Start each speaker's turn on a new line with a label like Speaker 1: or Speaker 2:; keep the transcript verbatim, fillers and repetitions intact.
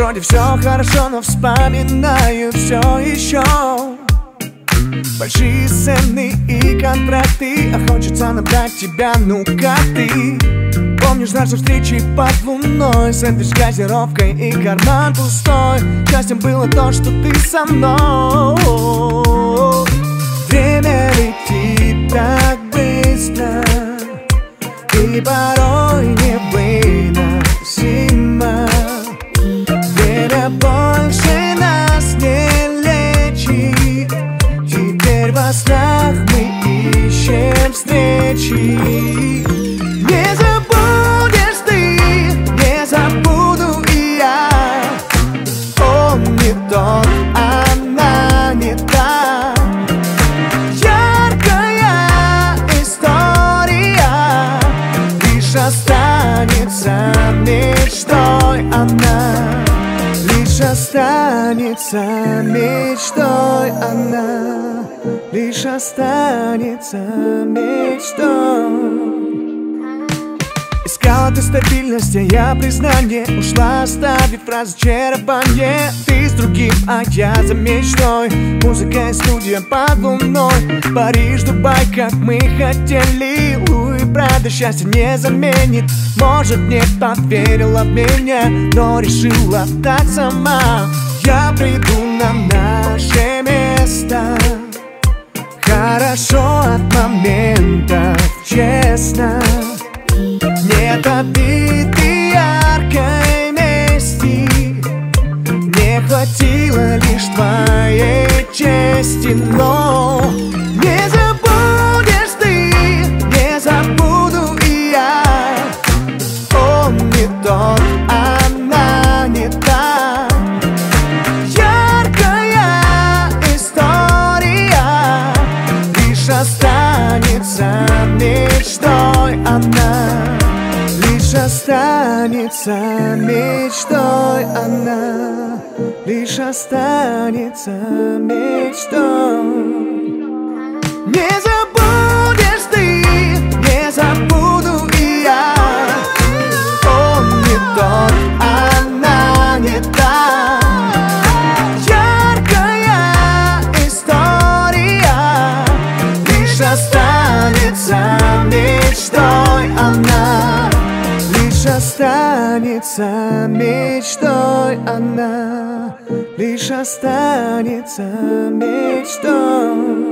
Speaker 1: Вроде все хорошо, но вспоминаю все еще. Большие сцены и контракты, а хочется набрать тебя, ну как ты? Помнишь наши встречи под луной, сэндвич с газировкой и карман пустой. Счастьем было то, что ты со мной. Время летит так быстро, и порой невыносимо. Время больше нас не лечит. Теперь во снах мы ищем встречи. Не забудешь ты, не забуду и я. Он не тот, она не та. Яркая история лишь останется мечтой она. Лишь останется мечтой она. Лишь останется мечтой. Искала ты стабильность, а я признание. Ушла, оставив разочарование. Ты с другим, а я за мечтой. Музыка и студия под луной. Париж, Дубай, как мы хотели. Луи Прада счастье не заменит. Может, не поверила в меня, но решила так сама. Я приду на наше место. Хорошо от моментов, честно. Нет обид и яркой мести. Не хватило лишь твоей чести. Но не забудешь ты, не забуду и я. Он не тот, она не та. Яркая история лишь останется мечтой она. Лишь останется мечтой она. Лишь останется мечтой. Не забудешь ты, не забуду и я. Он не тот, она не та. Яркая история лишь останется мечтой она. Лишь останется мечтой она. Лишь останется мечтой.